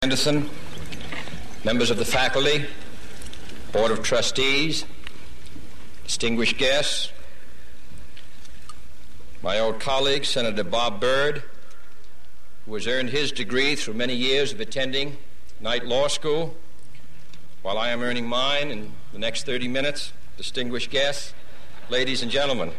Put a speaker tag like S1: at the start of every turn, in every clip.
S1: Anderson, members of the faculty, Board of Trustees, distinguished guests, my old colleague, Senator Bob Byrd, who has earned his degree through many years of attending Knight Law School, while I am earning mine in the next 30 minutes, distinguished guests, ladies and gentlemen.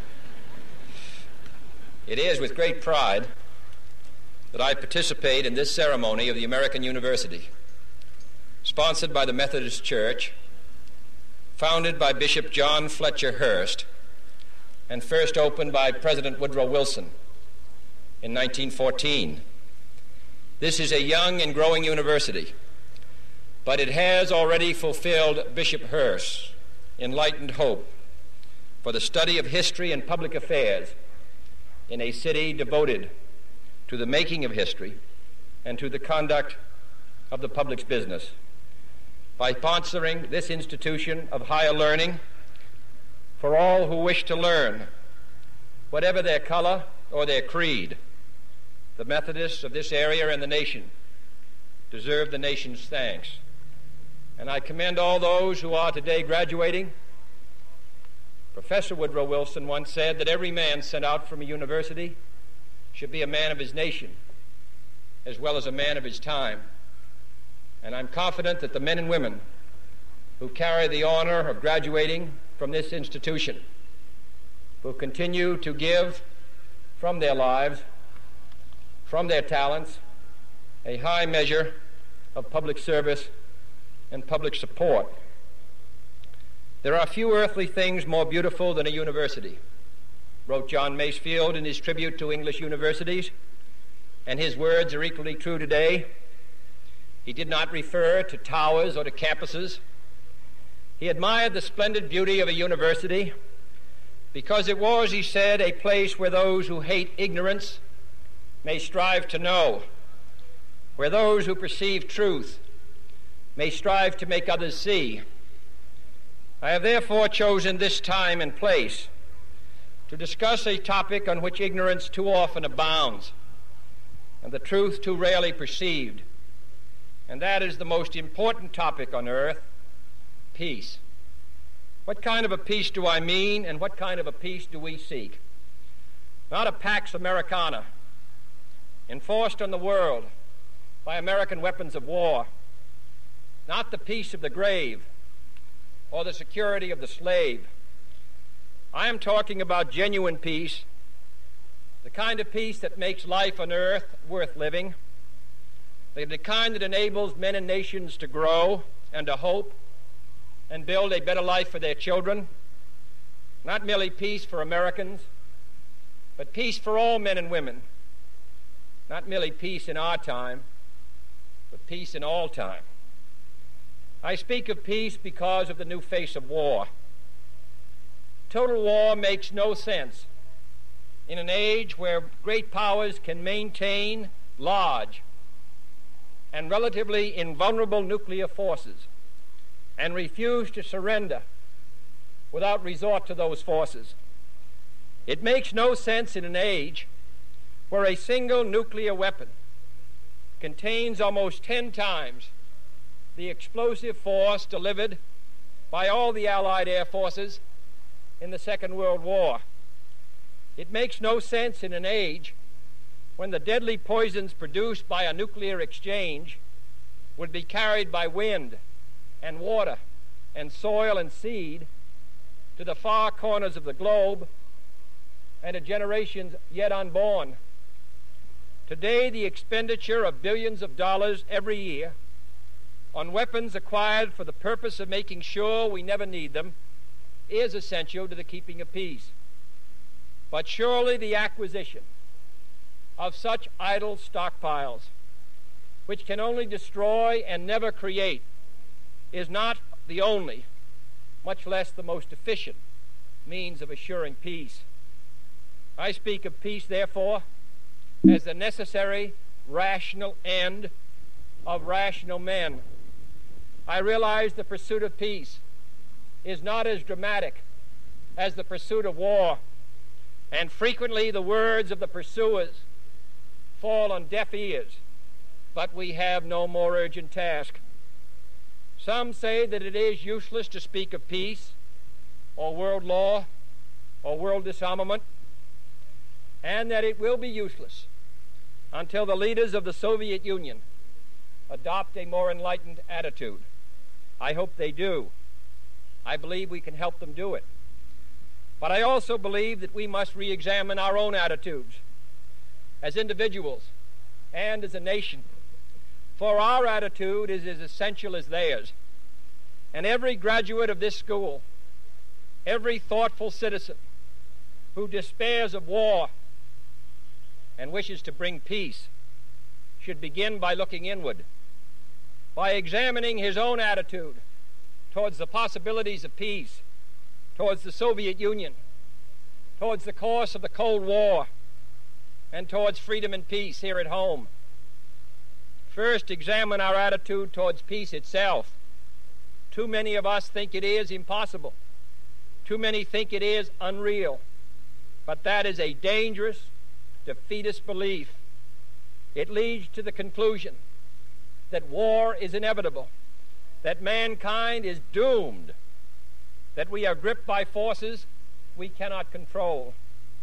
S1: It is with great pride that I participate in this ceremony of the American University, sponsored by the Methodist Church, founded by Bishop John Fletcher Hurst, and first opened by President Woodrow Wilson in 1914. This is a young and growing university, but it has already fulfilled Bishop Hurst's enlightened hope for the study of history and public affairs in a city devoted to the making of history and to the conduct of the public's business. By sponsoring this institution of higher learning for all who wish to learn, whatever their color or their creed, the Methodists of this area and the nation deserve the nation's thanks. And I commend all those who are today graduating. Professor Woodrow Wilson once said that every man sent out from a university should be a man of his nation as well as a man of his time. And I'm confident that the men and women who carry the honor of graduating from this institution will continue to give from their lives, from their talents, a high measure of public service and public support. There are few earthly things more beautiful than a university, wrote John Masefield in his tribute to English universities, and his words are equally true today. He did not refer to towers or to campuses. He admired the splendid beauty of a university because it was, he said, a place where those who hate ignorance may strive to know, where those who perceive truth may strive to make others see. I have therefore chosen this time and place to discuss a topic on which ignorance too often abounds and the truth too rarely perceived, and that is the most important topic on earth, peace. What kind of a peace do I mean, and what kind of a peace do we seek? Not a Pax Americana enforced on the world by American weapons of war, not the peace of the grave or the security of the slave. I am talking about genuine peace, the kind of peace that makes life on earth worth living, the kind that enables men and nations to grow and to hope and build a better life for their children. Not merely peace for Americans, but peace for all men and women. Not merely peace in our time, but peace in all time. I speak of peace because of the new face of war. Total war makes no sense in an age where great powers can maintain large and relatively invulnerable nuclear forces and refuse to surrender without resort to those forces. It makes no sense in an age where a single nuclear weapon contains almost 10 times the explosive force delivered by all the Allied air forces in the Second World War. It makes no sense in an age when the deadly poisons produced by a nuclear exchange would be carried by wind and water and soil and seed to the far corners of the globe and to generations yet unborn. Today, the expenditure of billions of dollars every year on weapons acquired for the purpose of making sure we never need them is essential to the keeping of peace. But surely the acquisition of such idle stockpiles, which can only destroy and never create, is not the only, much less the most efficient, means of assuring peace. I speak of peace, therefore, as the necessary, rational end of rational men. I realize the pursuit of peace is not as dramatic as the pursuit of war, and frequently the words of the pursuers fall on deaf ears but we have no more urgent task. Some say that it is useless to speak of peace or world law or world disarmament, and that it will be useless until the leaders of the Soviet Union adopt a more enlightened attitude. I hope they do. I believe we can help them do it. But I also believe that we must re-examine our own attitudes as individuals and as a nation, for our attitude is as essential as theirs. And every graduate of this school, every thoughtful citizen who despairs of war and wishes to bring peace should begin by looking inward, by examining his own attitude towards the possibilities of peace, towards the Soviet Union, towards the course of the Cold War, and towards freedom and peace here at home. First, examine our attitude towards peace itself. Too many of us think it is impossible. Too many think it is unreal. But that is a dangerous, defeatist belief. It leads to the conclusion that war is inevitable, that mankind is doomed, that we are gripped by forces we cannot control.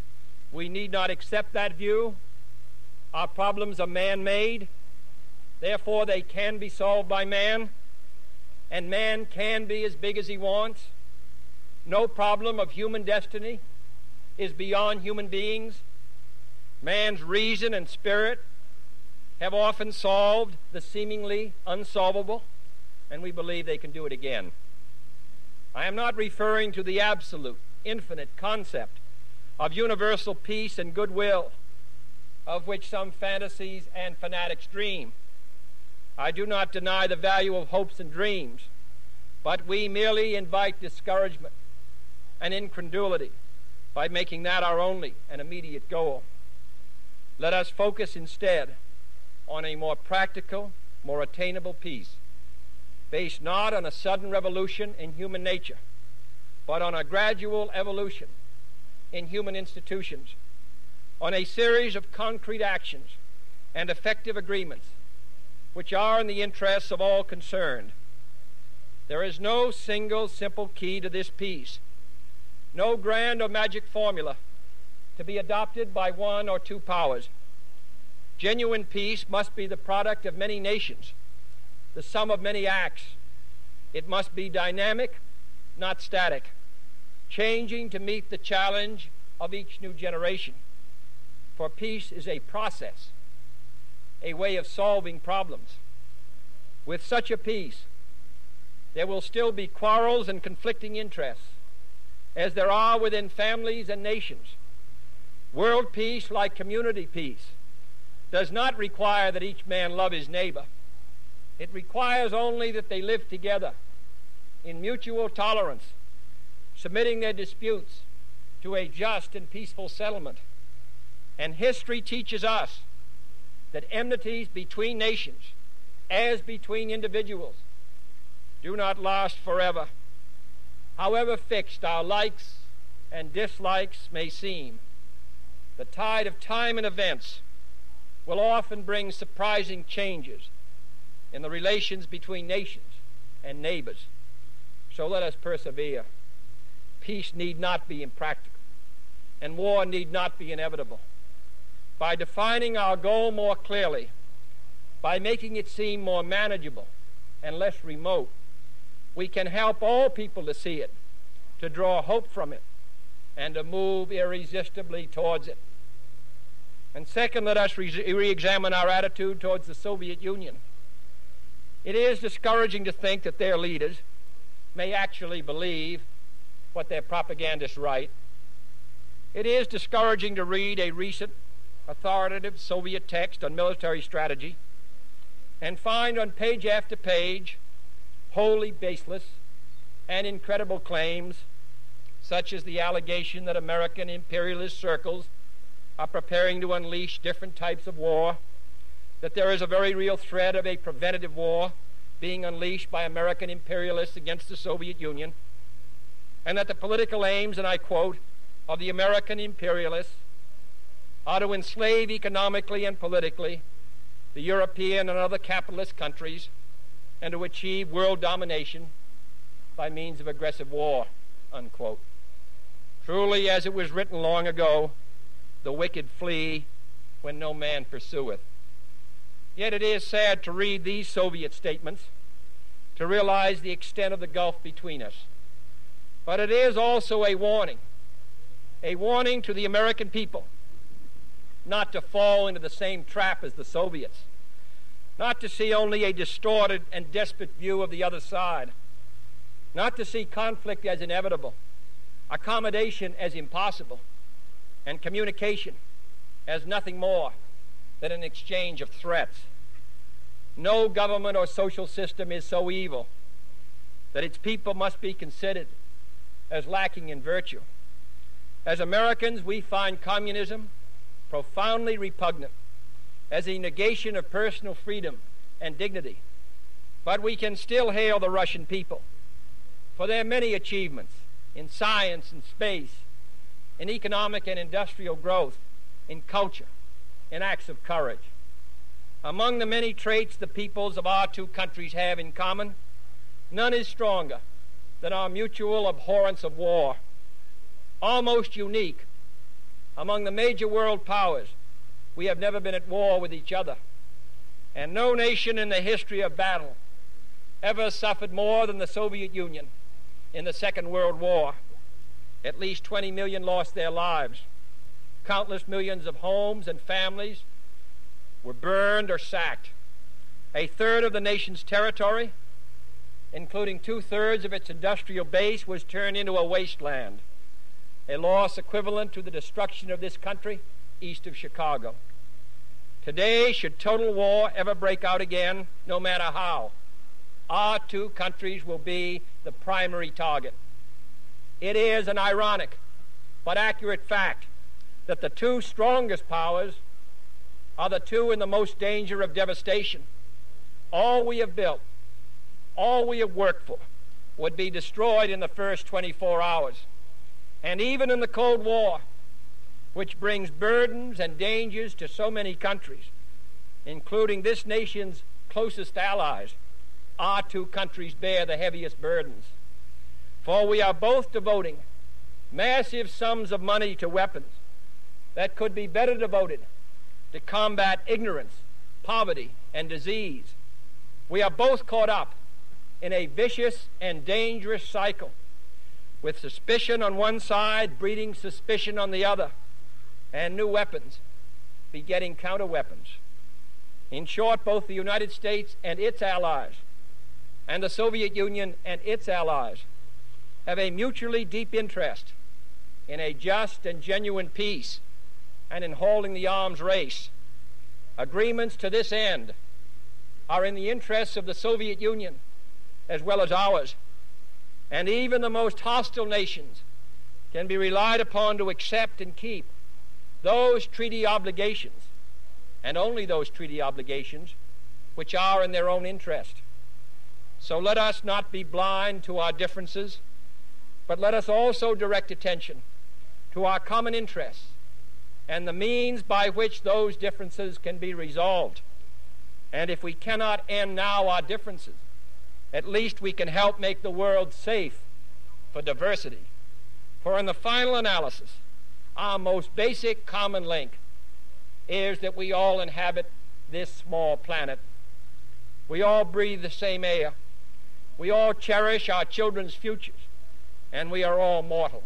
S1: We need not accept that view. Our problems are man-made. Therefore, they can be solved by man, and man can be as big as he wants. No problem of human destiny is beyond human beings. Man's reason and spirit have often solved the seemingly unsolvable, and we believe they can do it again. I am not referring to the absolute, infinite concept of universal peace and goodwill, of which some fantasies and fanatics dream. I do not deny the value of hopes and dreams, but we merely invite discouragement and incredulity by making that our only and immediate goal. Let us focus instead on a more practical, more attainable peace, based not on a sudden revolution in human nature, but on a gradual evolution in human institutions, on a series of concrete actions and effective agreements which are in the interests of all concerned. There is no single simple key to this peace, no grand or magic formula to be adopted by one or two powers. Genuine peace must be the product of many nations, the sum of many acts. It must be dynamic, not static, changing to meet the challenge of each new generation. For peace is a process, a way of solving problems. With such a peace, there will still be quarrels and conflicting interests, as there are within families and nations. World peace, like community peace, does not require that each man love his neighbor. It requires only that they live together in mutual tolerance, submitting their disputes to a just and peaceful settlement. And history teaches us that enmities between nations, as between individuals, do not last forever. However fixed our likes and dislikes may seem, the tide of time and events will often bring surprising changes in the relations between nations and neighbors. So let us persevere. Peace need not be impractical, and war need not be inevitable. By defining our goal more clearly, by making it seem more manageable and less remote, we can help all people to see it, to draw hope from it, and to move irresistibly towards it. And second, let us re-examine our attitude towards the Soviet Union. It is discouraging to think that their leaders may actually believe what their propagandists write. It is discouraging to read a recent authoritative Soviet text on military strategy and find on page after page wholly baseless and incredible claims, such as the allegation that American imperialist circles are preparing to unleash different types of war, that there is a very real threat of a preventative war being unleashed by American imperialists against the Soviet Union, and that the political aims, and I quote, of the American imperialists are to enslave economically and politically the European and other capitalist countries and to achieve world domination by means of aggressive war, unquote. Truly, as it was written long ago, the wicked flee when no man pursueth. Yet it is sad to read these Soviet statements, to realize the extent of the gulf between us. But it is also a warning to the American people not to fall into the same trap as the Soviets, not to see only a distorted and desperate view of the other side, not to see conflict as inevitable, accommodation as impossible, and communication as nothing more than an exchange of threats. No government or social system is so evil that its people must be considered as lacking in virtue. As Americans, we find communism profoundly repugnant as a negation of personal freedom and dignity. But we can still hail the Russian people for their many achievements in science and space, in economic and industrial growth, in culture, in acts of courage. Among the many traits the peoples of our two countries have in common, none is stronger than our mutual abhorrence of war. Almost unique among the major world powers, we have never been at war with each other, and no nation in the history of battle ever suffered more than the Soviet Union in the Second World War. At least 20 million lost their lives. Countless millions of homes and families were burned or sacked. A third of the nation's territory, including 2/3 of its industrial base, was turned into a wasteland, a loss equivalent to the destruction of this country east of Chicago. Today, should total war ever break out again, no matter how, our two countries will be the primary target. It is an ironic but accurate fact that the two strongest powers are the two in the most danger of devastation. All we have built, all we have worked for, would be destroyed in the first 24 hours. And even in the Cold War, which brings burdens and dangers to so many countries, including this nation's closest allies, our two countries bear the heaviest burdens. For we are both devoting massive sums of money to weapons that could be better devoted to combat ignorance, poverty, and disease. We are both caught up in a vicious and dangerous cycle, with suspicion on one side breeding suspicion on the other, and new weapons begetting counter-weapons. In short, both the United States and its allies, and the Soviet Union and its allies, have a mutually deep interest in a just and genuine peace and in holding the arms race. Agreements to this end are in the interests of the Soviet Union as well as ours, and even the most hostile nations can be relied upon to accept and keep those treaty obligations, and only those treaty obligations, which are in their own interest. So let us not be blind to our differences, but let us also direct attention to our common interests and the means by which those differences can be resolved. And if we cannot end now our differences, at least we can help make the world safe for diversity. For in the final analysis, our most basic common link is that we all inhabit this small planet. We all breathe the same air. We all cherish our children's futures, and we are all mortal.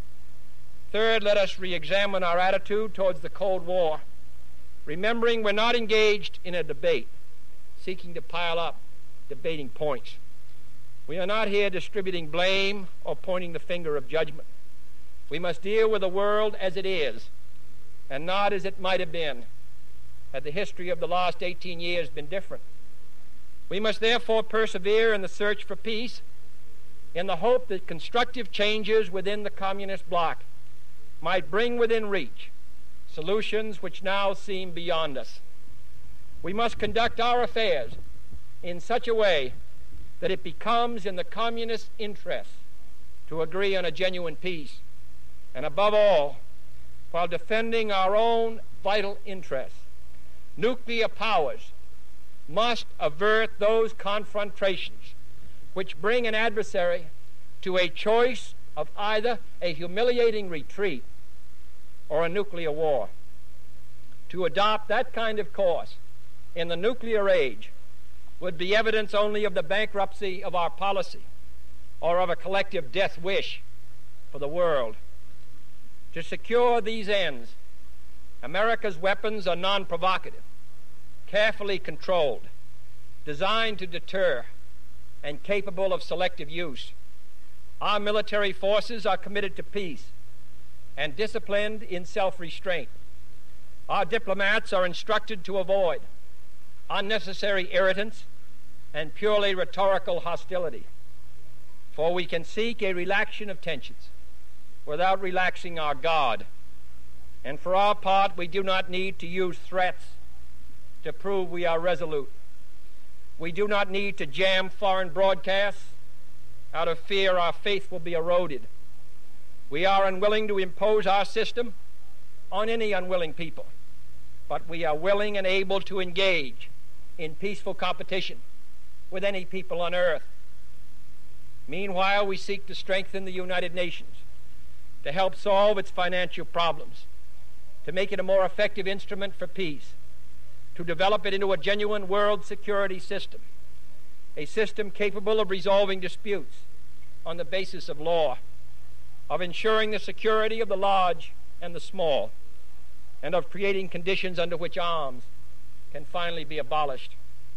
S1: Third, let us re-examine our attitude towards the Cold War, remembering we're not engaged in a debate, seeking to pile up debating points. We are not here distributing blame or pointing the finger of judgment. We must deal with the world as it is, and not as it might have been had the history of the last 18 years been different. We must therefore persevere in the search for peace, in the hope that constructive changes within the communist bloc might bring within reach solutions which now seem beyond us. We must conduct our affairs in such a way that it becomes in the communist interest to agree on a genuine peace, and above all, while defending our own vital interests. Nuclear powers must avert those confrontations which bring an adversary to a choice of either a humiliating retreat or a nuclear war. To adopt that kind of course in the nuclear age would be evidence only of the bankruptcy of our policy or of a collective death wish for the world. To secure these ends, America's weapons are non-provocative, carefully controlled, designed to deter, and capable of selective use. Our military forces are committed to peace and disciplined in self-restraint. Our diplomats are instructed to avoid unnecessary irritants and purely rhetorical hostility, for we can seek a relaxation of tensions without relaxing our guard. And for our part, we do not need to use threats to prove we are resolute. We do not need to jam foreign broadcasts out of fear our faith will be eroded. We are unwilling to impose our system on any unwilling people, but we are willing and able to engage in peaceful competition with any people on earth. Meanwhile, we seek to strengthen the United Nations, to help solve its financial problems, to make it a more effective instrument for peace, to develop it into a genuine world security system, a system capable of resolving disputes on the basis of law, of ensuring the security of the large and the small, and of creating conditions under which arms can finally be abolished.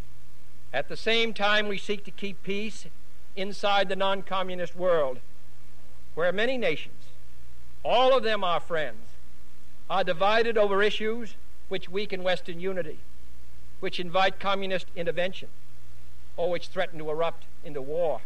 S1: At the same time, we seek to keep peace inside the non-communist world, where many nations, all of them our friends, are divided over issues which weaken Western unity, which invite communist intervention, or which threaten to erupt into war.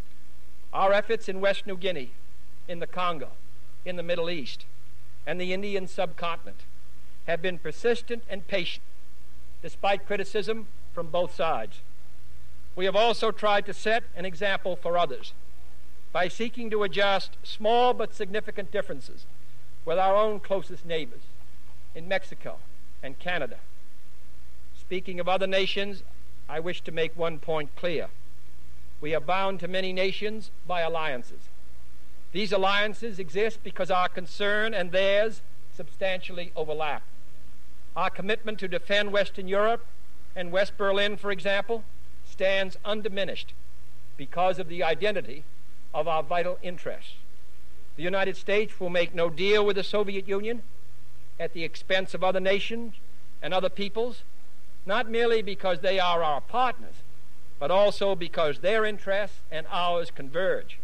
S1: Our efforts in West New Guinea, in the Congo, in the Middle East, and the Indian subcontinent have been persistent and patient, despite criticism from both sides. We have also tried to set an example for others by seeking to adjust small but significant differences with our own closest neighbors in Mexico and Canada. Speaking of other nations, I wish to make one point clear. We are bound to many nations by alliances. These alliances exist because our concern and theirs substantially overlap. Our commitment to defend Western Europe and West Berlin, for example, stands undiminished because of the identity of our vital interests. The United States will make no deal with the Soviet Union at the expense of other nations and other peoples, not merely because they are our partners, but also because their interests and ours converge.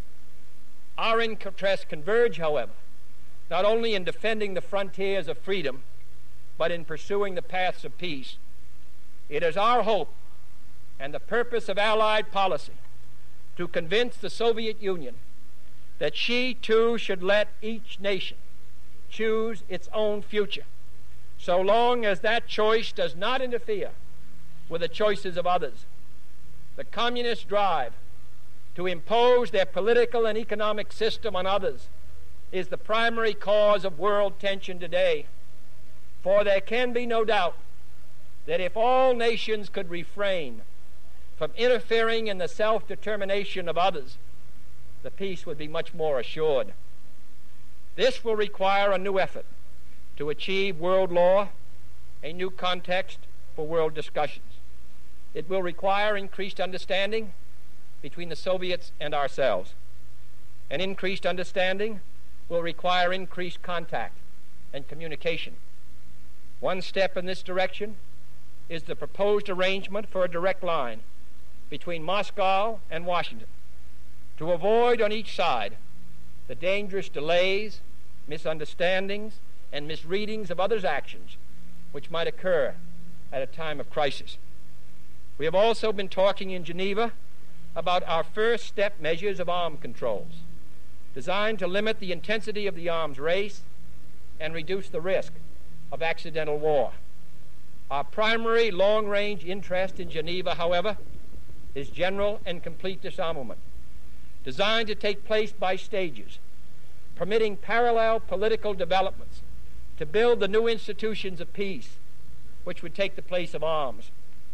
S1: Our interests converge, however, not only in defending the frontiers of freedom, but in pursuing the paths of peace. It is our hope and the purpose of Allied policy to convince the Soviet Union that she too should let each nation choose its own future, so long as that choice does not interfere with the choices of others. The communist drive to impose their political and economic system on others is the primary cause of world tension today. For there can be no doubt that if all nations could refrain from interfering in the self-determination of others, the peace would be much more assured. This will require a new effort to achieve world law, a new context for world discussions. It will require increased understanding between the Soviets and ourselves. An increased understanding will require increased contact and communication. One step in this direction is the proposed arrangement for a direct line between Moscow and Washington to avoid on each side the dangerous delays, misunderstandings, and misreadings of others' actions which might occur at a time of crisis. We have also been talking in Geneva about our first step measures of arms controls, designed to limit the intensity of the arms race and reduce the risk of accidental war. Our primary long-range interest in Geneva, however, is general and complete disarmament, designed to take place by stages, permitting parallel political developments to build the new institutions of peace which would take the place of arms.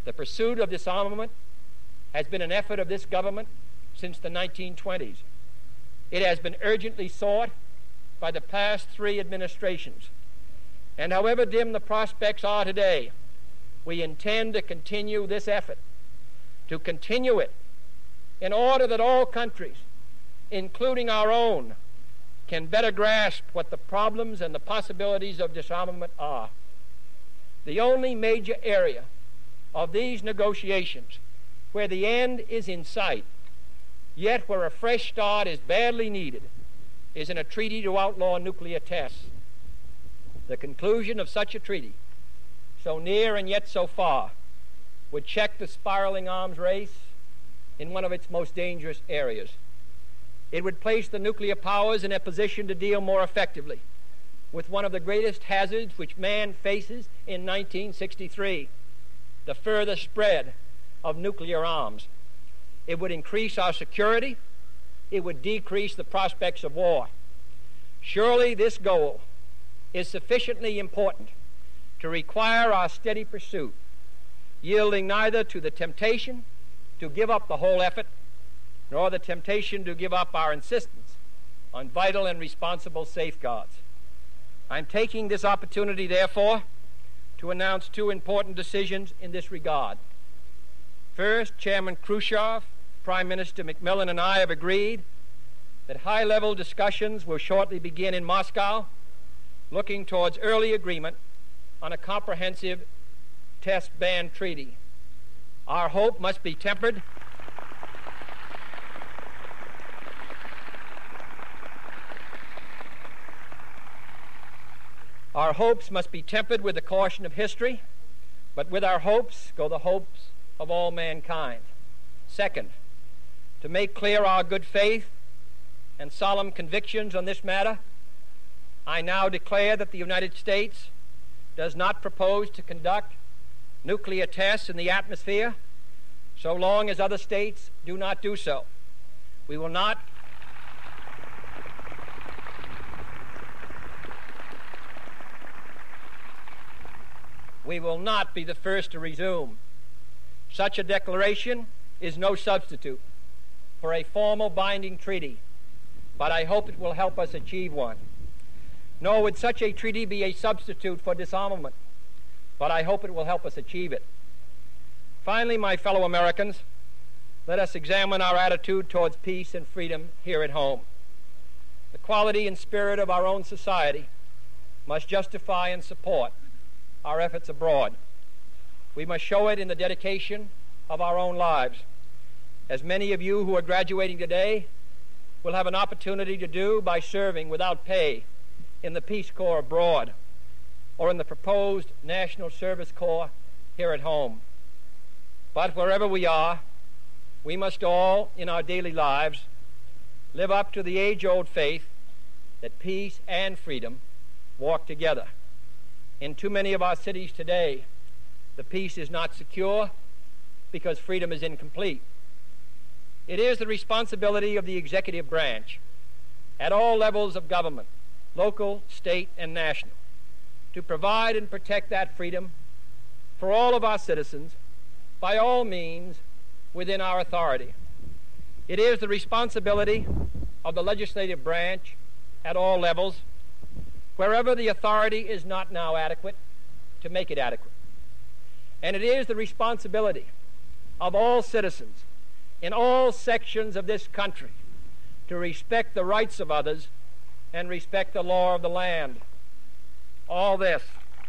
S1: The pursuit of disarmament has been an effort of this government since the 1920s. It has been urgently sought by the past 3 administrations. And however dim the prospects are today, we intend to continue this effort, to continue it in order that all countries, including our own, can better grasp what the problems and the possibilities of disarmament are. The only major area of these negotiations where the end is in sight, yet where a fresh start is badly needed, is in a treaty to outlaw nuclear tests. The conclusion of such a treaty, so near and yet so far, would check the spiraling arms race in one of its most dangerous areas. It would place the nuclear powers in a position to deal more effectively with one of the greatest hazards which man faces in 1963, the further spread of nuclear arms. It would increase our security. It would decrease the prospects of war. Surely this goal is sufficiently important to require our steady pursuit, yielding neither to the temptation to give up the whole effort, nor the temptation to give up our insistence on vital and responsible safeguards. I'm taking this opportunity, therefore, to announce 2 important decisions in this regard. First, Chairman Khrushchev, Prime Minister Macmillan, and I have agreed that high-level discussions will shortly begin in Moscow, looking towards early agreement on a comprehensive test ban treaty. Our hope must be tempered Our hopes must be tempered with the caution of history, but with our hopes go the hopes of all mankind. Second, to make clear our good faith and solemn convictions on this matter, I now declare that the United States does not propose to conduct nuclear tests in the atmosphere so long as other states do not do so. We will not be the first to resume. Such a declaration is no substitute for a formal binding treaty, but I hope it will help us achieve one. Nor would such a treaty be a substitute for disarmament, but I hope it will help us achieve it. Finally, my fellow Americans, let us examine our attitude towards peace and freedom here at home. The quality and spirit of our own society must justify and support our efforts abroad. We must show it in the dedication of our own lives, as many of you who are graduating today will have an opportunity to do by serving without pay in the Peace Corps abroad or in the proposed National Service Corps here at home. But wherever we are, we must all, in our daily lives, live up to the age-old faith that peace and freedom walk together. In too many of our cities today, the peace is not secure because freedom is incomplete. It is the responsibility of the executive branch at all levels of government, local, state, and national, to provide and protect that freedom for all of our citizens by all means within our authority. It is the responsibility of the legislative branch at all levels, wherever the authority is not now adequate, to make it adequate. And it is the responsibility of all citizens in all sections of this country to respect the rights of others and respect the law of the land. All this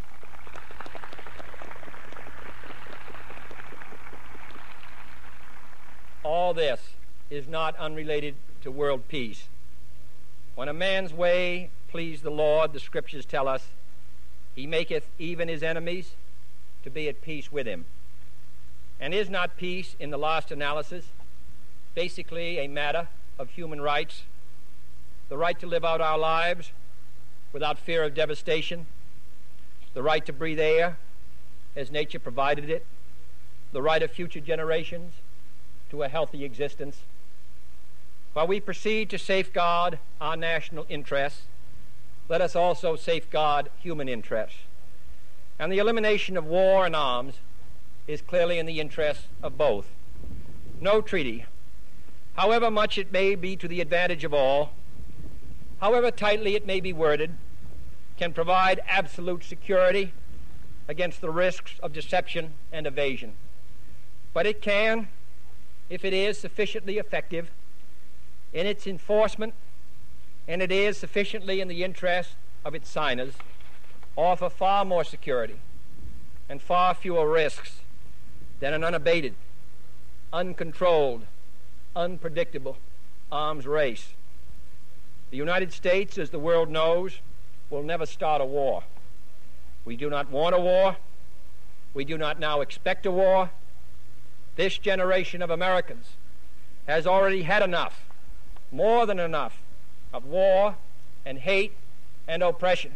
S1: is not unrelated to world peace. When a man's way please the Lord, the Scriptures tell us, he maketh even his enemies to be at peace with him. And is not peace, in the last analysis, basically a matter of human rights? The right to live out our lives without fear of devastation, the right to breathe air as nature provided it, the right of future generations to a healthy existence. While we proceed to safeguard our national interests, let us also safeguard human interests. And the elimination of war and arms is clearly in the interest of both. No treaty, however much it may be to the advantage of all, however tightly it may be worded, can provide absolute security against the risks of deception and evasion. But it can, if it is sufficiently effective in its enforcement, and it is sufficiently in the interest of its signers, offer far more security and far fewer risks than an unabated, uncontrolled, unpredictable arms race. The United States, as the world knows, will never start a war. We do not want a war. We do not now expect a war. This generation of Americans has already had enough, more than enough, of war and hate and oppression.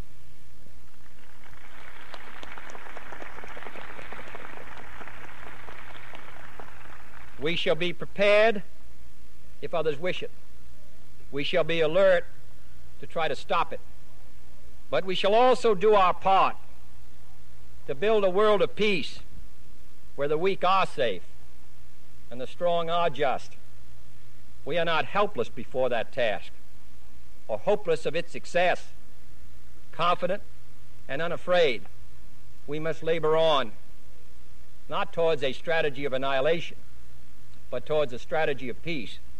S1: We shall be prepared if others wish it. We shall be alert to try to stop it. But we shall also do our part to build a world of peace where the weak are safe and the strong are just. We are not helpless before that task or hopeless of its success. Confident and unafraid, we must labor on, not towards a strategy of annihilation, but towards a strategy of peace.